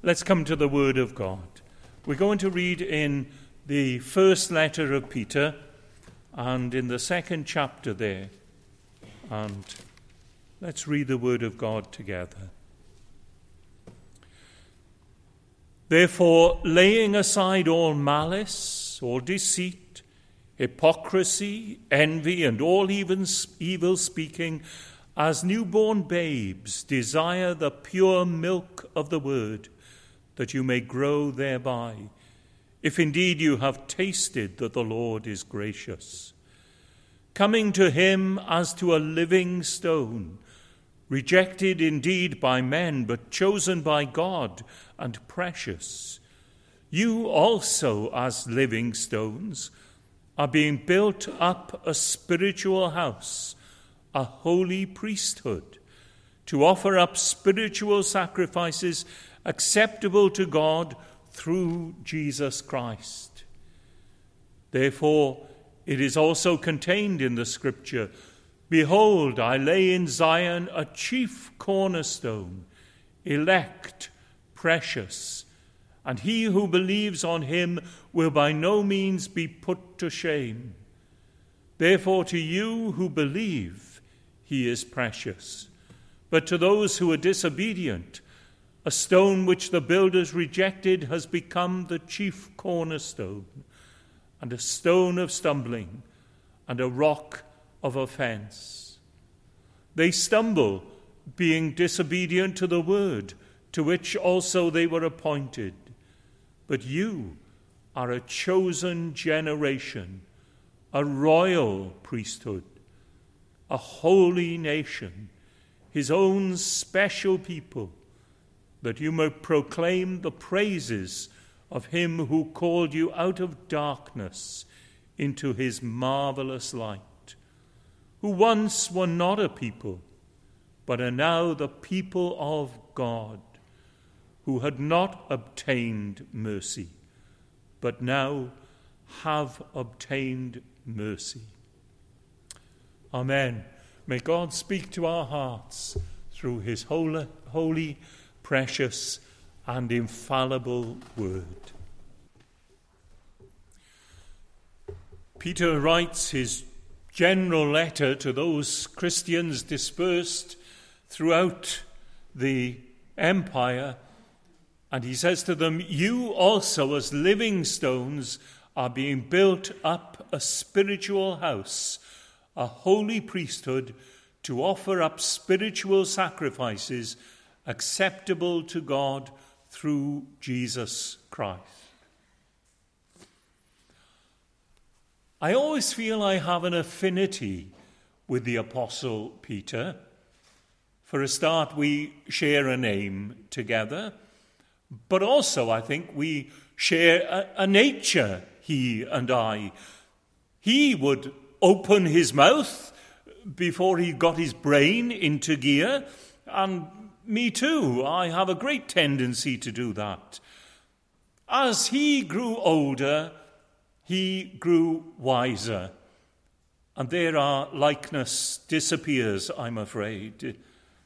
Let's come to the Word of God. We're going to read in the first letter of Peter and in the second chapter there. And let's read the Word of God together. Therefore, laying aside all malice, all deceit, hypocrisy, envy, and all evil speaking, as newborn babes, desire the pure milk of the Word, that you may grow thereby, if indeed you have tasted that the Lord is gracious. Coming to him as to a living stone, rejected indeed by men, but chosen by God and precious. You also, as living stones, are being built up a spiritual house, a holy priesthood, to offer up spiritual sacrifices acceptable to God through Jesus Christ. Therefore, it is also contained in the Scripture, Behold, I lay in Zion a chief cornerstone, elect, precious, and he who believes on him will by no means be put to shame. Therefore, to you who believe, he is precious. But to those who are disobedient, a stone which the builders rejected has become the chief cornerstone, and a stone of stumbling, and a rock of offense. They stumble, being disobedient to the word, to which also they were appointed. But you are a chosen generation, a royal priesthood, a holy nation, his own special people, that you may proclaim the praises of him who called you out of darkness into his marvelous light, who once were not a people, but are now the people of God, who had not obtained mercy, but now have obtained mercy. Amen. May God speak to our hearts through his holy, precious, and infallible word. Peter writes his general letter to those Christians dispersed throughout the empire, and he says to them, you also as living stones are being built up a spiritual house, a holy priesthood, to offer up spiritual sacrifices acceptable to God through Jesus Christ. I always feel I have an affinity with the Apostle Peter. For a start, we share a name together, but also I think we share a nature, he and I. He would open his mouth before he got his brain into gear, and me too. I have a great tendency to do that. As he grew older, he grew wiser. And there our likeness disappears, I'm afraid.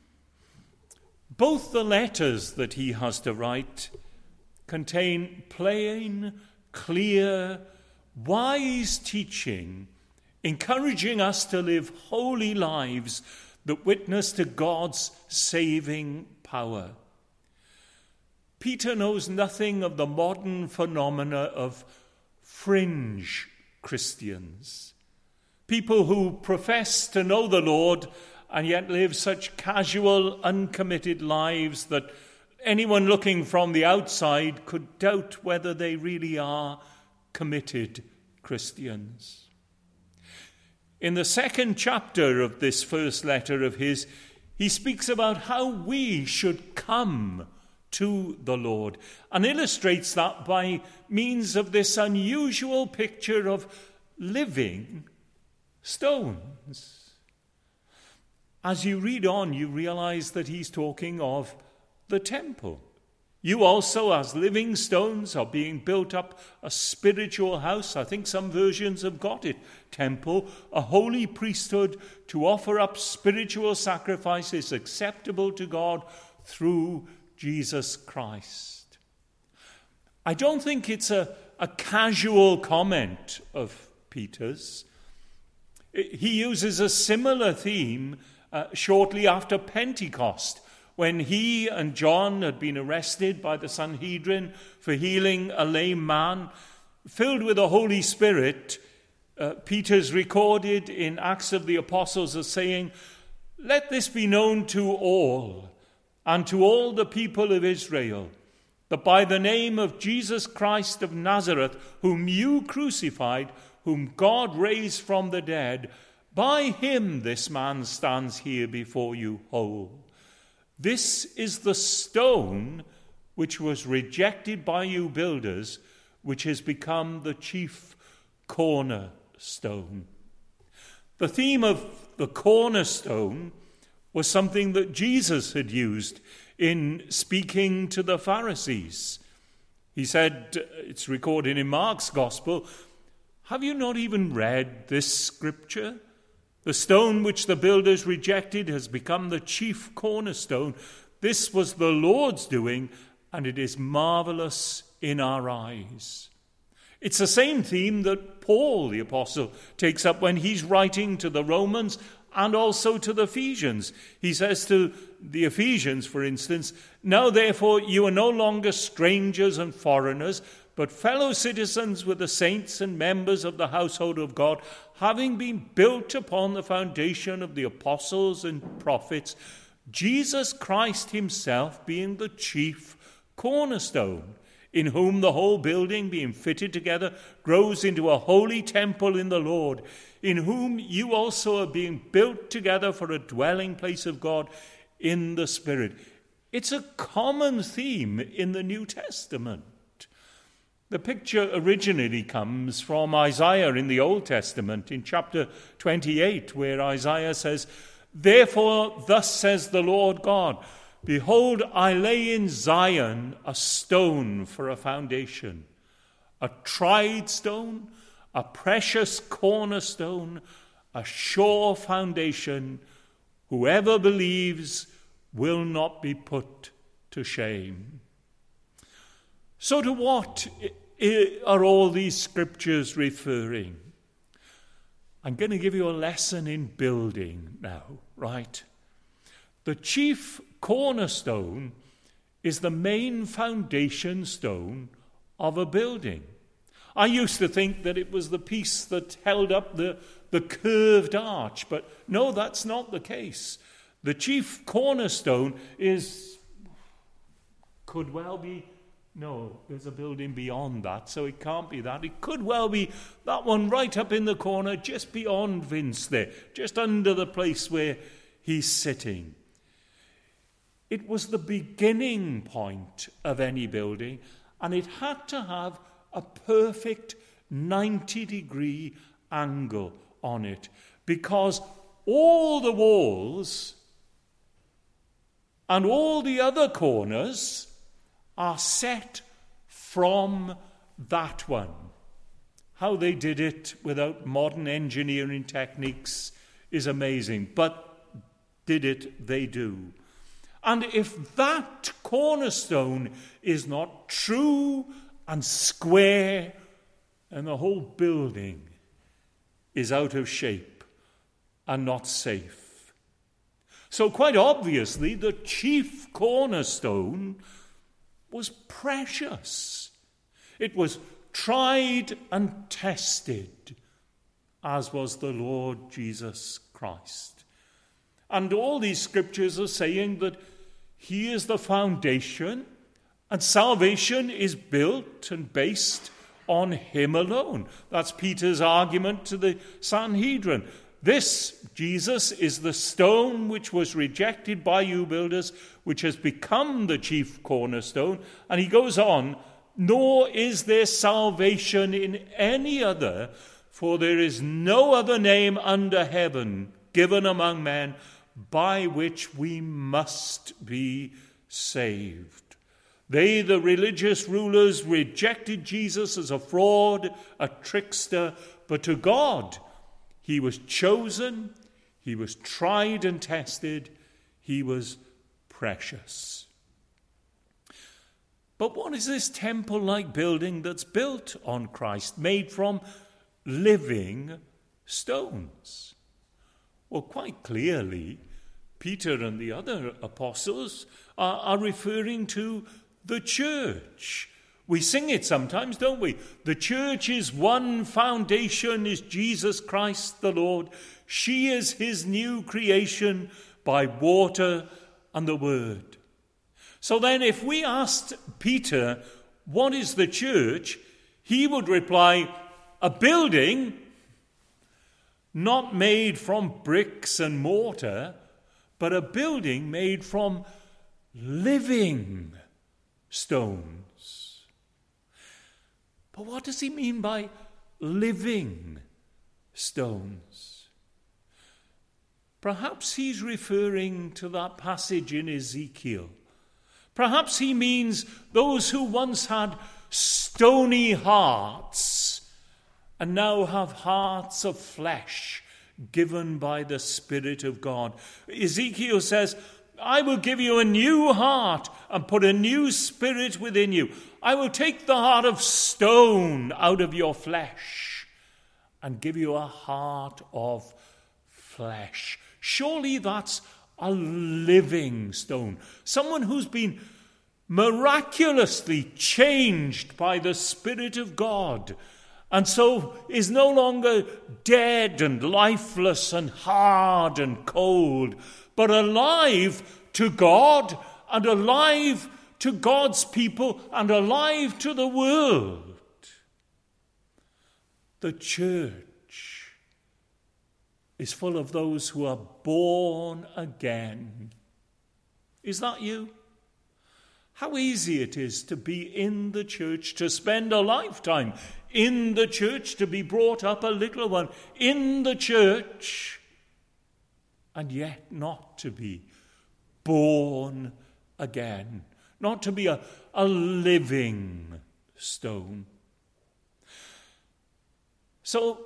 Both the letters that he has to write contain plain, clear, wise teaching, encouraging us to live holy lives that witness to God's saving power. Peter knows nothing of the modern phenomena of fringe Christians, people who profess to know the Lord and yet live such casual, uncommitted lives that anyone looking from the outside could doubt whether they really are committed Christians. In the second chapter of this first letter of his, he speaks about how we should come to the Lord and illustrates that by means of this unusual picture of living stones. As you read on, you realize that he's talking of the temple. You also, as living stones, are being built up a spiritual house. I think some versions have got it. Temple, a holy priesthood to offer up spiritual sacrifices acceptable to God through Jesus Christ. I don't think it's a casual comment of Peter's. He uses a similar theme shortly after Pentecost, when he and John had been arrested by the Sanhedrin for healing a lame man. Filled with the Holy Spirit, Peter's recorded in Acts of the Apostles as saying, "Let this be known to all, and to all the people of Israel, that by the name of Jesus Christ of Nazareth, whom you crucified, whom God raised from the dead, by him this man stands here before you whole. This is the stone which was rejected by you builders, which has become the chief cornerstone." The theme of the cornerstone was something that Jesus had used in speaking to the Pharisees. He said, it's recorded in Mark's Gospel, "Have you not even read this scripture? The stone which the builders rejected has become the chief cornerstone. This was the Lord's doing, and it is marvelous in our eyes." It's the same theme that Paul, the apostle, takes up when he's writing to the Romans and also to the Ephesians. He says to the Ephesians, for instance, "Now therefore you are no longer strangers and foreigners, but fellow citizens with the saints and members of the household of God, having been built upon the foundation of the apostles and prophets, Jesus Christ himself being the chief cornerstone, in whom the whole building, being fitted together, grows into a holy temple in the Lord, in whom you also are being built together for a dwelling place of God in the Spirit." It's a common theme in the New Testament. The picture originally comes from Isaiah in the Old Testament, in chapter 28, where Isaiah says, "Therefore thus says the Lord God, behold, I lay in Zion a stone for a foundation, a tried stone, a precious cornerstone, a sure foundation. Whoever believes will not be put to shame." So to what are all these scriptures referring? I'm going to give you a lesson in building now, right? The chief cornerstone is the main foundation stone of a building. I used to think that it was the piece that held up the curved arch, but no, that's not the case. The chief cornerstone could well be, no, there's a building beyond that, so it can't be that. It could well be that one right up in the corner, just beyond Vince there, just under the place where he's sitting. It was the beginning point of any building, and it had to have a perfect 90-degree angle on it, because all the walls and all the other corners are set from that one. How they did it without modern engineering techniques is amazing, but did it they do. And if that cornerstone is not true and square, then the whole building is out of shape and not safe. So quite obviously, the chief cornerstone was precious. It was tried and tested, as was the Lord Jesus Christ. And all these scriptures are saying that he is the foundation, and salvation is built and based on him alone. That's Peter's argument to the Sanhedrin. This, Jesus, is the stone which was rejected by you builders, which has become the chief cornerstone. And he goes on, nor is there salvation in any other, for there is no other name under heaven given among men by which we must be saved. They, the religious rulers, rejected Jesus as a fraud, a trickster, but to God, he was chosen, he was tried and tested, he was precious. But what is this temple-like building that's built on Christ, made from living stones? Well, quite clearly, Peter and the other apostles are referring to the church. We sing it sometimes, don't we? The church's one foundation is Jesus Christ the Lord. She is his new creation by water and the word. So then if we asked Peter, what is the church? He would reply, a building not made from bricks and mortar, but a building made from living stones. But what does he mean by living stones? Perhaps he's referring to that passage in Ezekiel. Perhaps he means those who once had stony hearts and now have hearts of flesh given by the Spirit of God. Ezekiel says, I will give you a new heart and put a new spirit within you. I will take the heart of stone out of your flesh and give you a heart of flesh. Surely that's a living stone. Someone who's been miraculously changed by the Spirit of God, and so is no longer dead and lifeless and hard and cold, but alive to God and alive to God's people and alive to the world. The church is full of those who are born again. Is that you? How easy it is to be in the church, to spend a lifetime in the church, to be brought up a little one in the church, and yet not to be born again, not to be a living stone. So,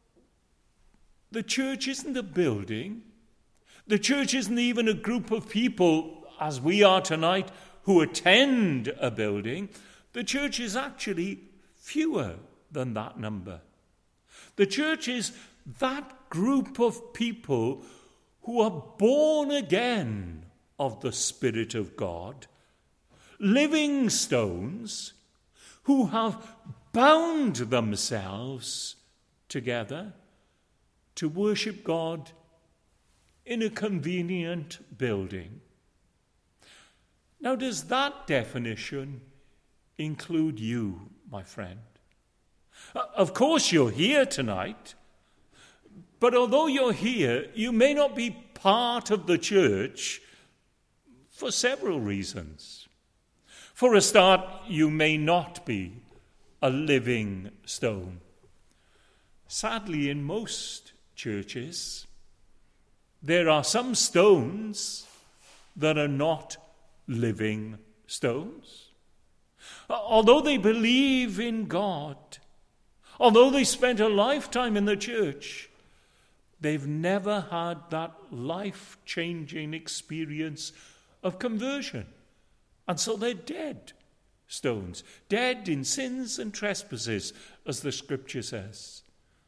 the church isn't a building. The church isn't even a group of people, as we are tonight, who attend a building. The church is actually fewer than that number. The church is that group of people who are born again of the Spirit of God, living stones who have bound themselves together to worship God in a convenient building. Now, does that definition include you, my friend? Of course, you're here tonight, but although you're here, you may not be part of the church for several reasons. For a start, you may not be a living stone. Sadly, in most churches, there are some stones that are not living stones. Although they believe in God, although they spent a lifetime in the church, they've never had that life-changing experience of conversion. And so they're dead stones, dead in sins and trespasses, as the scripture says.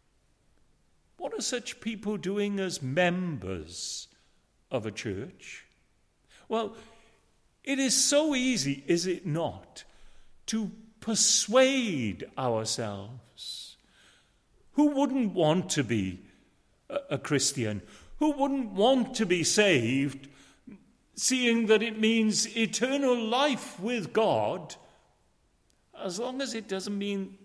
What are such people doing as members of a church? Well, it is so easy, is it not, to persuade ourselves. Who wouldn't want to be a Christian? Who wouldn't want to be saved, seeing that it means eternal life with God, as long as it doesn't mean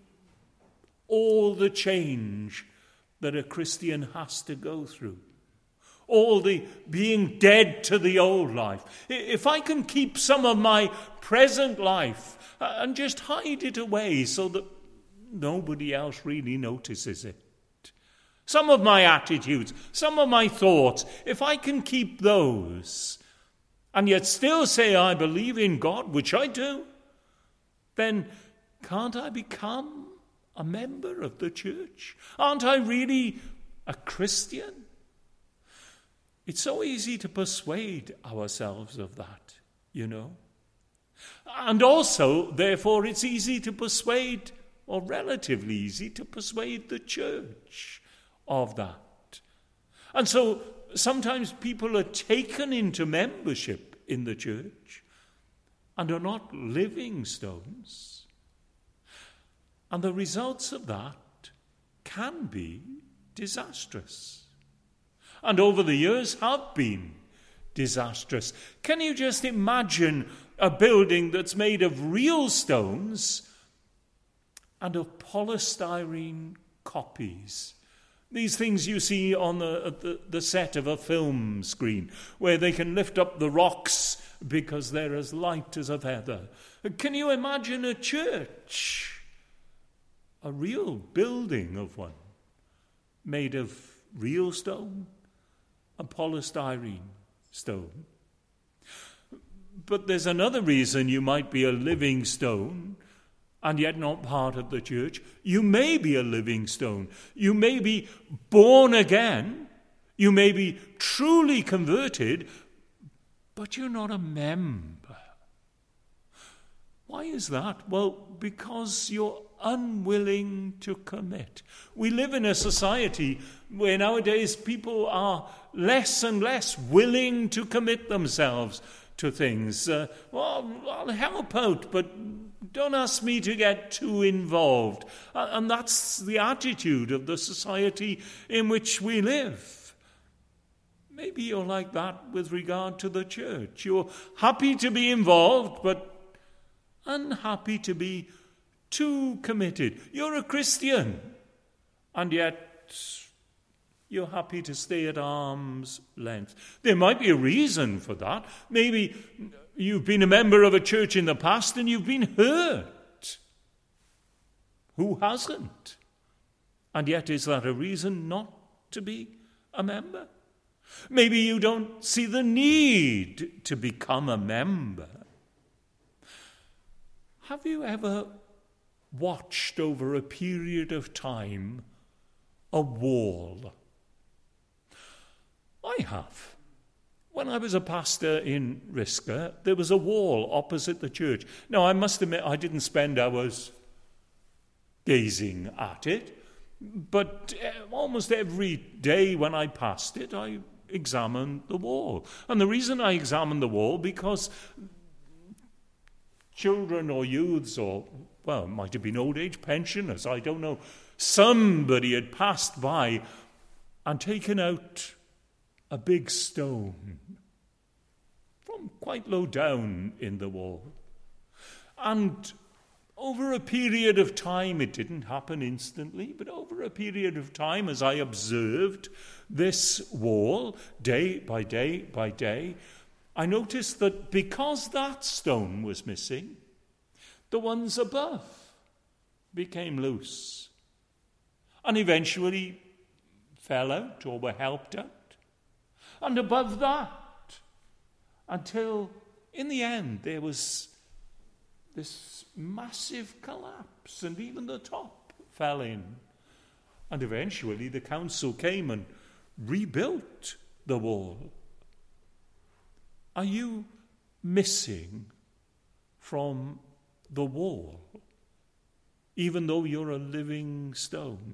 all the change that a Christian has to go through? All the being dead to the old life. If I can keep some of my present life and just hide it away so that nobody else really notices it. Some of my attitudes, some of my thoughts, if I can keep those and yet still say I believe in God, which I do, then can't I become a member of the church? Aren't I really a Christian? It's so easy to persuade ourselves of that, you know. And also, therefore, it's easy to persuade, or relatively easy to persuade the church of that. And so sometimes people are taken into membership in the church and are not living stones. And the results of that can be disastrous. And over the years have been disastrous. Can you just imagine a building that's made of real stones and of polystyrene copies? These things you see on the set of a film screen, where they can lift up the rocks because they're as light as a feather. Can you imagine a church, a real building of one, made of real stone and polystyrene stone? But there's another reason you might be a living stone and yet not part of the church. You may be a living stone. You may be born again. You may be truly converted, but you're not a member. Why is that? Well, because you're unwilling to commit. We live in a society where nowadays people are less and less willing to commit themselves to things. Well, I'll help out, but don't ask me to get too involved. And that's the attitude of the society in which we live. Maybe you're like that with regard to the church. You're happy to be involved, but unhappy to be too committed. You're a Christian, and yet you're happy to stay at arm's length. There might be a reason for that. Maybe you've been a member of a church in the past and you've been hurt. Who hasn't? And yet, is that a reason not to be a member? Maybe you don't see the need to become a member. Have you ever watched over a period of time a wall? I have. When I was a pastor in Risca, there was a wall opposite the church. Now, I must admit, I didn't spend hours gazing at it, but almost every day when I passed it, I examined the wall. And the reason I examined the wall, because children or youths or, well, it might have been old age pensioners, I don't know, somebody had passed by and taken out a big stone from quite low down in the wall. And over a period of time, it didn't happen instantly, but over a period of time, as I observed this wall day by day by day, I noticed that because that stone was missing, the ones above became loose and eventually fell out or were helped out. And above that, until in the end there was this massive collapse, and even the top fell in. And eventually the council came and rebuilt the wall. Are you missing from the wall, even though you're a living stone?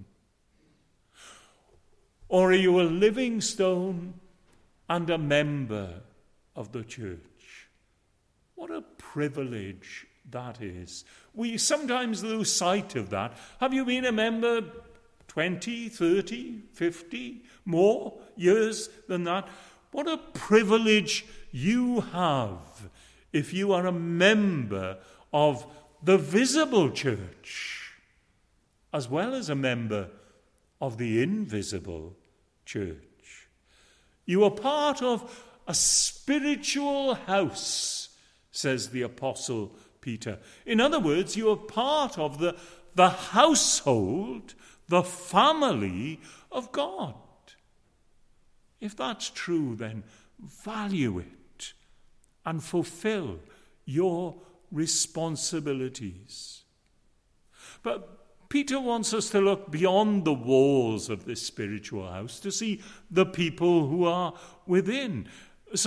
Or are you a living stone and a member of the church? What a privilege that is. We sometimes lose sight of that. Have you been a member 20, 30, 50, more years than that? What a privilege you have if you are a member of the visible church, as well as a member of the invisible church. You are part of a spiritual house, says the Apostle Peter. In other words, you are part of the household, the family of God. If that's true, then value it and fulfill your responsibilities. But Peter wants us to look beyond the walls of this spiritual house to see the people who are within. So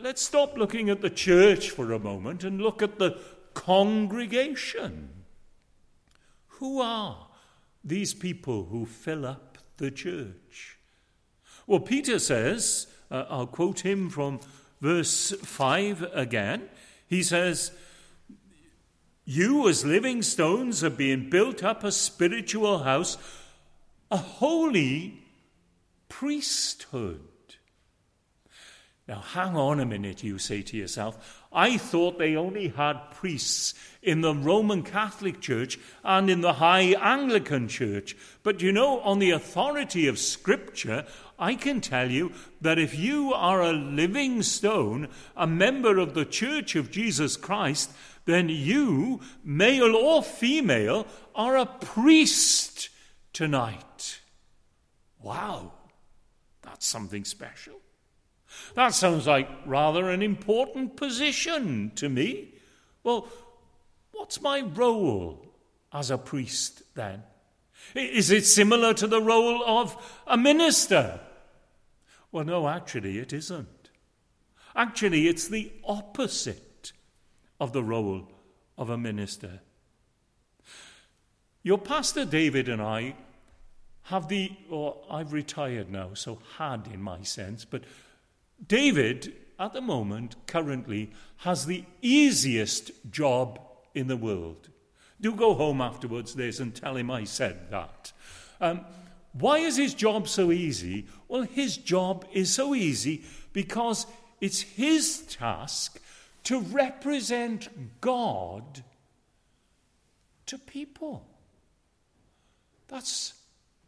let's stop looking at the church for a moment and look at the congregation. Who are these people who fill up the church? Well, Peter says, I'll quote him from verse 5 again. He says, "You as living stones are being built up a spiritual house, a holy priesthood." Now, hang on a minute, you say to yourself. I thought they only had priests in the Roman Catholic Church and in the High Anglican Church. But you know, on the authority of Scripture, I can tell you that if you are a living stone, a member of the Church of Jesus Christ, then you, male or female, are a priest tonight. Wow, that's something special. That sounds like rather an important position to me. Well, what's my role as a priest then? Is it similar to the role of a minister? Well, no, actually it isn't. Actually, it's the opposite of the role of a minister. Your pastor David and I have I've retired now, so had in my sense, but David, at the moment, currently, has the easiest job in the world. Do go home afterwards, Liz, and tell him I said that. Why is his job so easy? Well, his job is so easy because it's his task to represent God to people. That's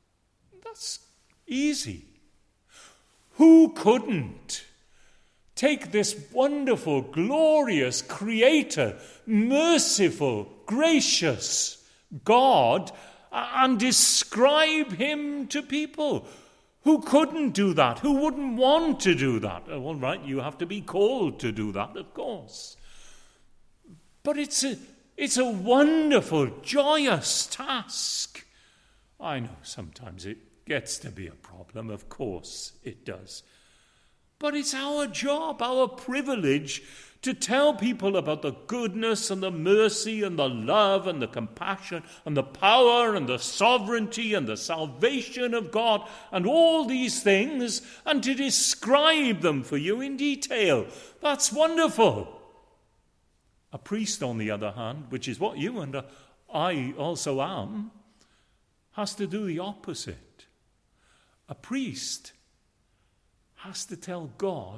easy. Who couldn't take this wonderful, glorious Creator, merciful, gracious God and describe him to people? Who couldn't do that? Who wouldn't want to do that? Well, right, you have to be called to do that, of course. But it's a wonderful, joyous task. I know sometimes it gets to be a problem, of course it does. But it's our job, our privilege, to tell people about the goodness and the mercy and the love and the compassion and the power and the sovereignty and the salvation of God and all these things, and to describe them for you in detail. That's wonderful. A priest, on the other hand, which is what you and I also am, has to do the opposite. A priest has to tell God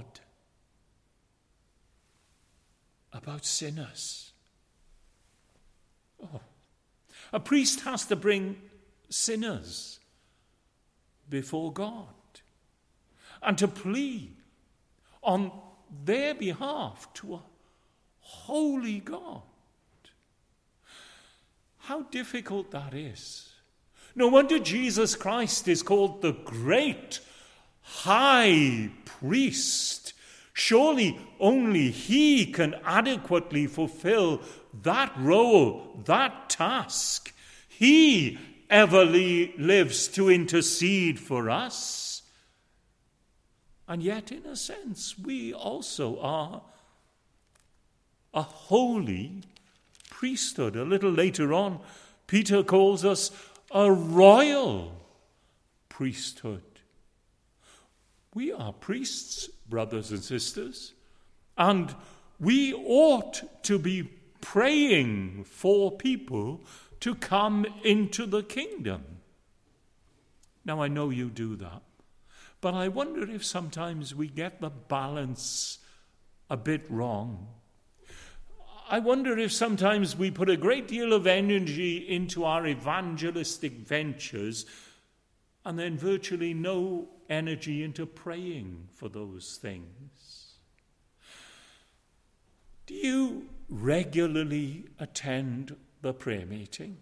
about sinners. A priest has to bring sinners before God and to plead on their behalf to a holy God. How difficult that is. No wonder Jesus Christ is called the great high priest. Surely only he can adequately fulfill that role, that task. He ever lives to intercede for us. And yet, in a sense, we also are a holy priesthood. A little later on, Peter calls us a royal priesthood. We are priests, brothers and sisters, and we ought to be praying for people to come into the kingdom. Now, I know you do that, but I wonder if sometimes we get the balance a bit wrong. I wonder if sometimes we put a great deal of energy into our evangelistic ventures and then virtually no energy into praying for those things. Do you regularly attend the prayer meeting?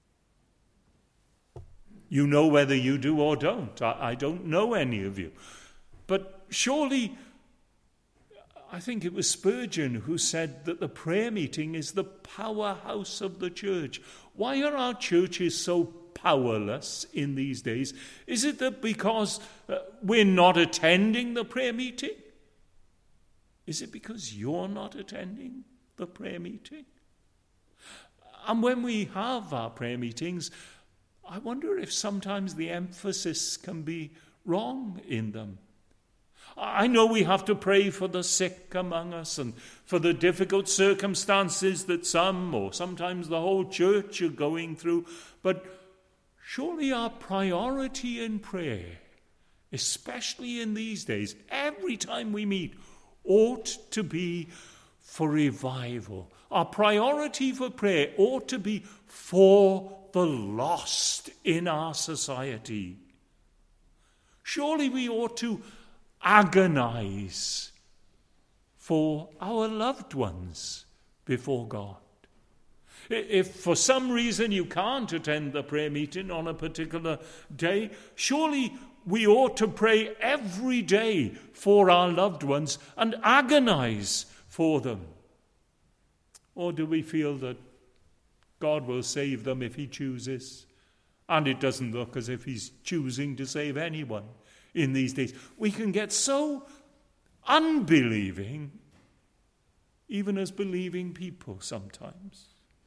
You know whether you do or don't. I don't know any of you. But surely, I think it was Spurgeon who said that the prayer meeting is the powerhouse of the church. Why are our churches so powerless in these days? Is it that because we're not attending the prayer meeting? Is it because you're not attending the prayer meeting? And when we have our prayer meetings, I wonder if sometimes the emphasis can be wrong in them. I know we have to pray for the sick among us and for the difficult circumstances that some or sometimes the whole church are going through, but surely our priority in prayer, especially in these days, every time we meet, ought to be for revival. Our priority for prayer ought to be for the lost in our society. Surely we ought to agonize for our loved ones before God. If for some reason you can't attend the prayer meeting on a particular day, surely we ought to pray every day for our loved ones and agonize for them. Or do we feel that God will save them if he chooses? And it doesn't look as if he's choosing to save anyone in these days. We can get so unbelieving, even as believing people sometimes.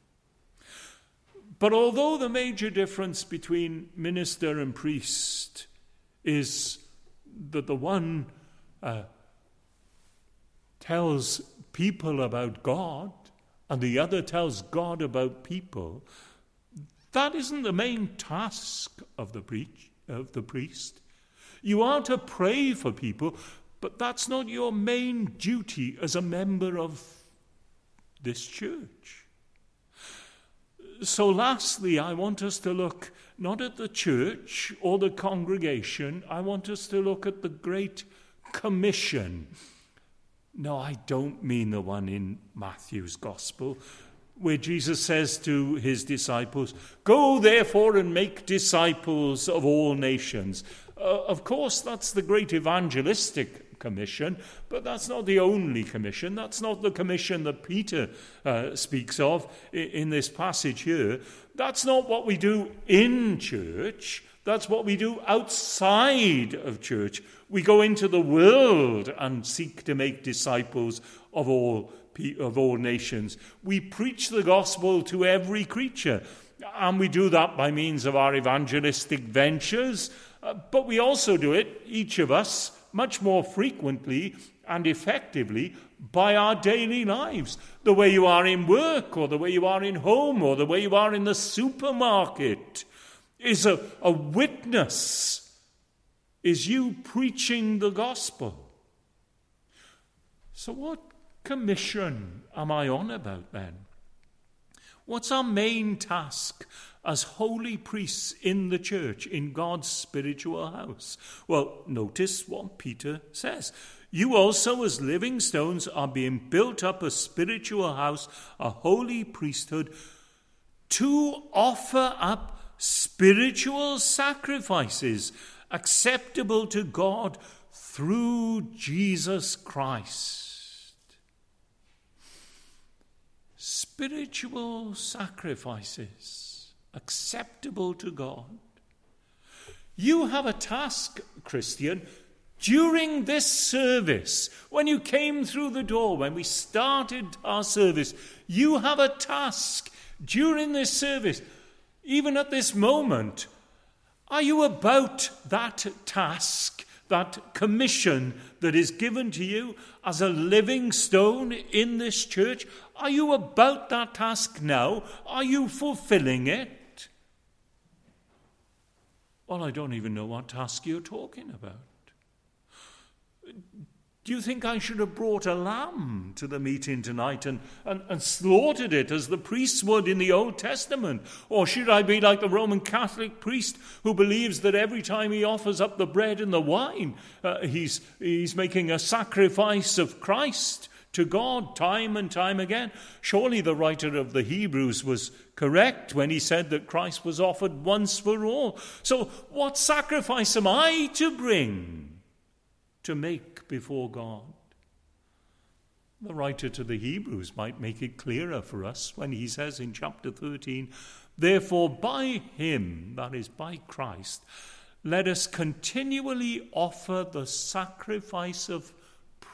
But although the major difference between minister and priest is that the one tells people about God and the other tells God about people, that isn't the main task of the priest. You are to pray for people, but that's not your main duty as a member of this church. So lastly, I want us to look not at the church or the congregation. I want us to look at the Great Commission. No, I don't mean the one in Matthew's Gospel, where Jesus says to his disciples, "Go therefore and make disciples of all nations." Of course, that's the great evangelistic commission, but that's not the only commission. That's not the commission that Peter speaks of in this passage here. That's not what we do in church. That's what we do outside of church. We go into the world and seek to make disciples of all nations. We preach the gospel to every creature, and we do that by means of our evangelistic ventures, but we also do it, each of us, much more frequently and effectively by our daily lives. The way you are in work, or the way you are in home, or the way you are in the supermarket is a witness, is you preaching the gospel. So what commission am I on about then? What's our main task as holy priests in the church, in God's spiritual house? Well, notice what Peter says. You also, as living stones, are being built up a spiritual house, a holy priesthood, to offer up spiritual sacrifices acceptable to God through Jesus Christ. Spiritual sacrifices acceptable to God. You have a task, Christian, during this service. When you came through the door, when we started our service, you have a task during this service. Even at this moment, are you about that task, that commission that is given to you as a living stone in this church? Are you about that task now? Are you fulfilling it? Well, I don't even know what task you're talking about. Do you think I should have brought a lamb to the meeting tonight and slaughtered it as the priests would in the Old Testament? Or should I be like the Roman Catholic priest who believes that every time he offers up the bread and the wine, he's making a sacrifice of Christ to God time and time again? Surely the writer of the Hebrews was correct when he said that Christ was offered once for all. So what sacrifice am I to bring, to make before God? The writer to the Hebrews might make it clearer for us when he says in chapter 13, "Therefore by him," that is by Christ, "let us continually offer the sacrifice of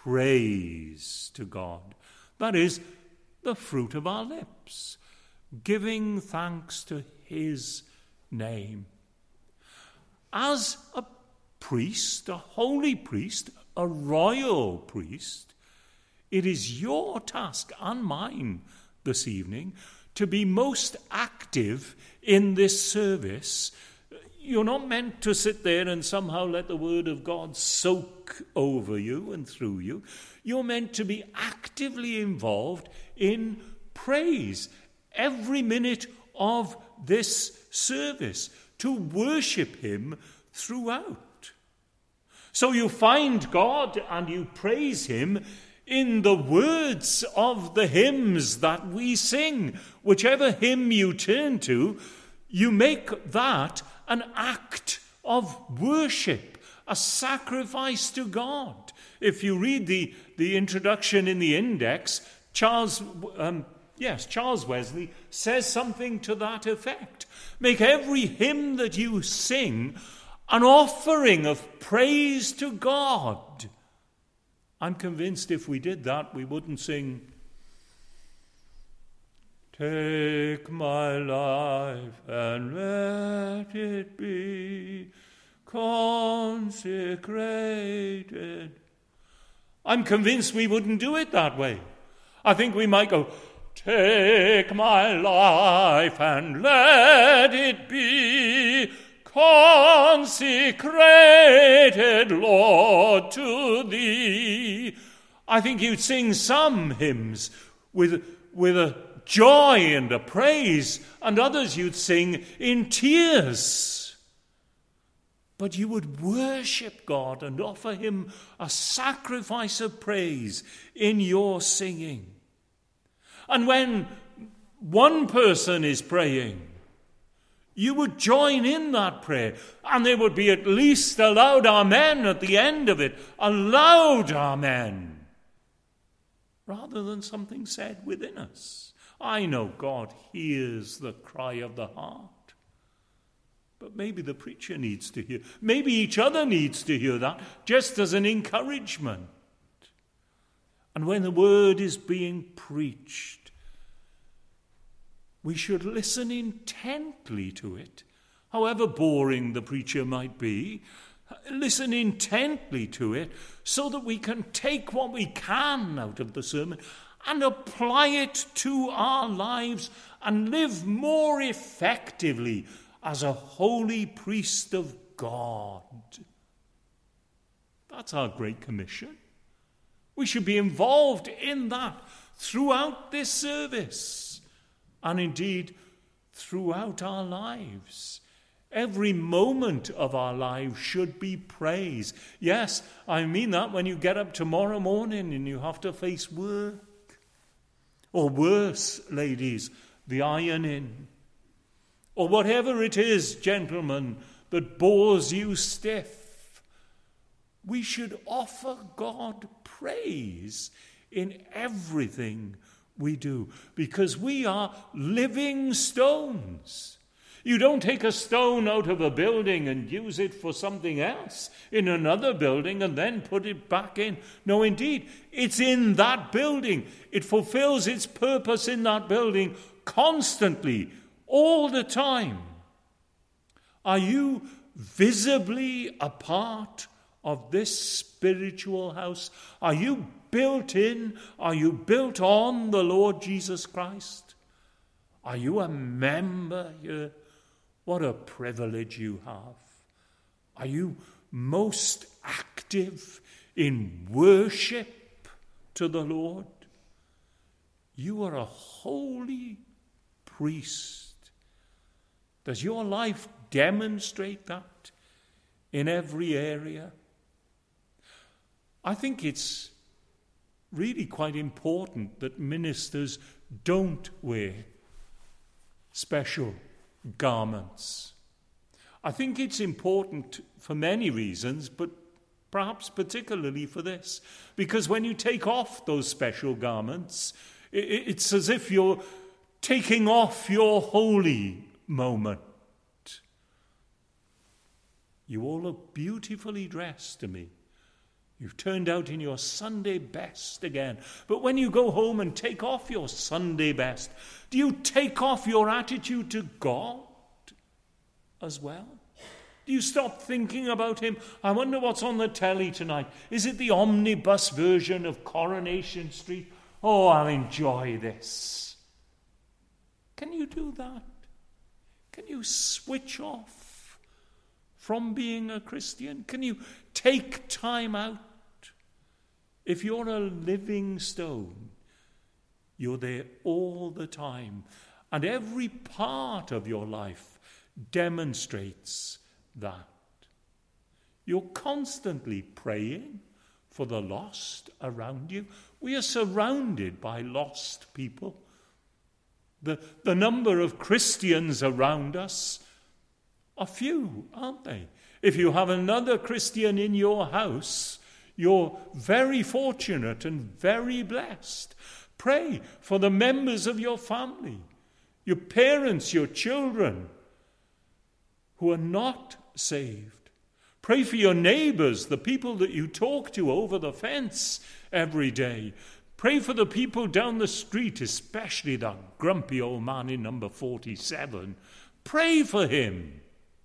praise to God. That is the fruit of our lips, giving thanks to his name. As a priest, a holy priest, a royal priest, it is your task and mine this evening to be most active in this service. You're not meant to sit there and somehow let the word of God soak over you and through you. You're meant to be actively involved in praise every minute of this service, to worship him throughout. So you find God and you praise him in the words of the hymns that we sing. Whichever hymn you turn to, you make that an act of worship, a sacrifice to God. If you read the introduction in the index, Charles Wesley says something to that effect. Make every hymn that you sing an offering of praise to God. I'm convinced if we did that, we wouldn't sing, "Take my life and let it be consecrated." I'm convinced we wouldn't do it that way. I think we might go, "Take my life and let it be consecrated, Lord, to thee." I think you'd sing some hymns with a joy and a praise, and others you'd sing in tears. But you would worship God and offer him a sacrifice of praise in your singing. And when one person is praying, you would join in that prayer, and there would be at least a loud amen at the end of it, a loud amen, rather than something said within us. I know God hears the cry of the heart, but maybe the preacher needs to hear, maybe each other needs to hear that, just as an encouragement. And when the word is being preached, we should listen intently to it, however boring the preacher might be. Listen intently to it so that we can take what we can out of the sermon and apply it to our lives and live more effectively as a holy priest of God. That's our Great Commission. We should be involved in that throughout this service, and indeed throughout our lives. Every moment of our lives should be praise. Yes, I mean that when you get up tomorrow morning and you have to face work. Or worse, ladies, the ironing. Or whatever it is, gentlemen, that bores you stiff. We should offer God praise in everything we do, because we are living stones. You don't take a stone out of a building and use it for something else in another building and then put it back in. No, indeed, it's in that building. It fulfills its purpose in that building constantly, all the time. Are you visibly a part of this spiritual house? Are you built in? Are you built on the Lord Jesus Christ? Are you a member here? What a privilege you have. Are you most active in worship to the Lord? You are a holy priest. Does your life demonstrate that in every area? I think it's really quite important that ministers don't wear special garments. I think it's important for many reasons, but perhaps particularly for this, because when you take off those special garments, it's as if you're taking off your holy moment. You all look beautifully dressed to me. You've turned out in your Sunday best again. But when you go home and take off your Sunday best, do you take off your attitude to God as well? Do you stop thinking about him? I wonder what's on the telly tonight. Is it the omnibus version of Coronation Street? Oh, I'll enjoy this. Can you do that? Can you switch off from being a Christian? Can you take time out? If you're a living stone, you're there all the time. And every part of your life demonstrates that. You're constantly praying for the lost around you. We are surrounded by lost people. The number of Christians around us are few, aren't they? If you have another Christian in your house, you're very fortunate and very blessed. Pray for the members of your family, your parents, your children who are not saved. Pray for your neighbors, the people that you talk to over the fence every day. Pray for the people down the street, especially that grumpy old man in number 47. Pray for him.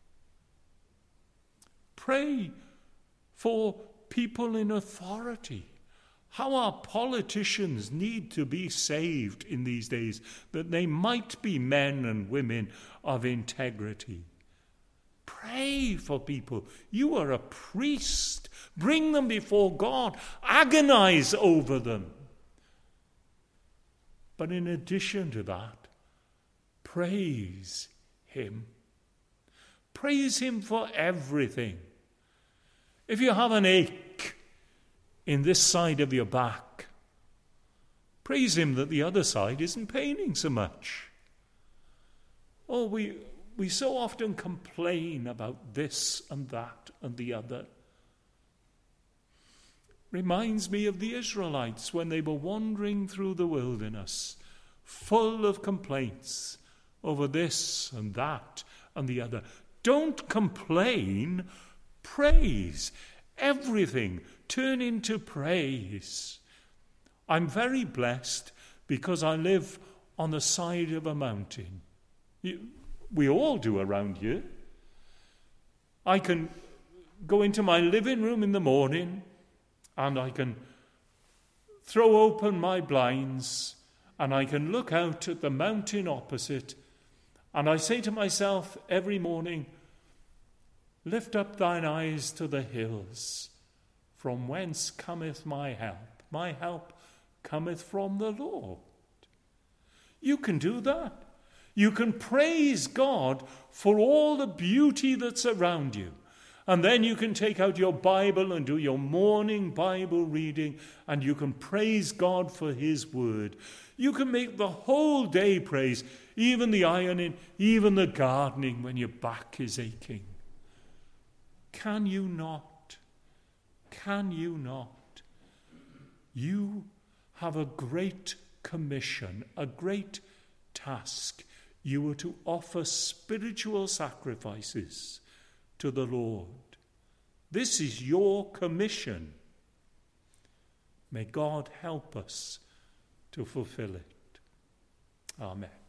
Pray for people in authority. How our politicians need to be saved in these days, that they might be men and women of integrity. Pray for people. You are a priest. Bring them before God. Agonize over them. But in addition to that, praise him. Praise him for everything. If you have an ache in this side of your back, praise him that the other side isn't paining so much. Oh, we so often complain about this and that and the other. Reminds me of the Israelites when they were wandering through the wilderness, full of complaints over this and that and the other. Don't complain, praise. Everything turn into praise. I'm very blessed because I live on the side of a mountain. We all do around here. I can go into my living room in the morning and I can throw open my blinds and I can look out at the mountain opposite, and I say to myself every morning, lift up thine eyes to the hills, from whence cometh my help? My help cometh from the Lord. You can do that. You can praise God for all the beauty that's around you. And then you can take out your Bible and do your morning Bible reading, and you can praise God for his word. You can make the whole day praise, even the ironing, even the gardening when your back is aching. Can you not? Can you not? You have a great commission, a great task. You are to offer spiritual sacrifices to the Lord. This is your commission. May God help us to fulfill it. Amen.